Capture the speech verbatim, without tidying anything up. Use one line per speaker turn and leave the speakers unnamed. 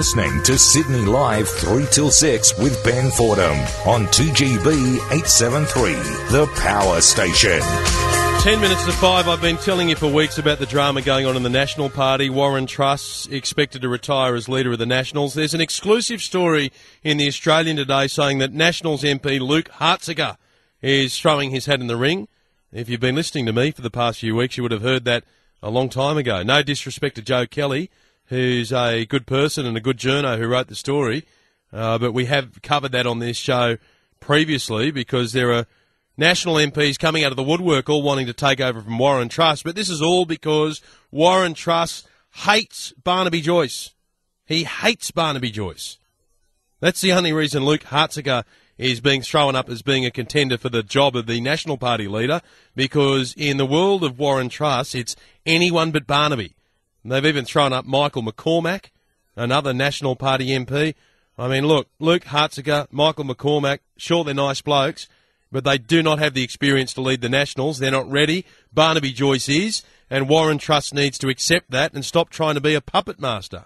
listening to Sydney Live three till six with Ben Fordham on two G B eight seventy-three, the Power Station.
Ten minutes to five. I've been telling you for weeks about the drama going on in the National Party. Warren Truss expected to retire as leader of the Nationals. There's an exclusive story in the Australian today saying that Nationals M P Luke Hartziger is throwing his hat in the ring. If you've been listening to me for the past few weeks, you would have heard that a long time ago. No disrespect to Joe Kelly, who's a good person and a good journo who wrote the story, uh, but we have covered that on this show previously because there are National M Ps coming out of the woodwork all wanting to take over from Warren Truss, but this is all because Warren Truss hates Barnaby Joyce. He hates Barnaby Joyce. That's the only reason Luke Hartziger is being thrown up as being a contender for the job of the National Party leader, because in the world of Warren Truss, it's anyone but Barnaby. And they've even thrown up Michael McCormack, another National Party M P. I mean, look, Luke Hartziger, Michael McCormack, sure, they're nice blokes, but they do not have the experience to lead the Nationals. They're not ready. Barnaby Joyce is, and Warren Truss needs to accept that and stop trying to be a puppet master.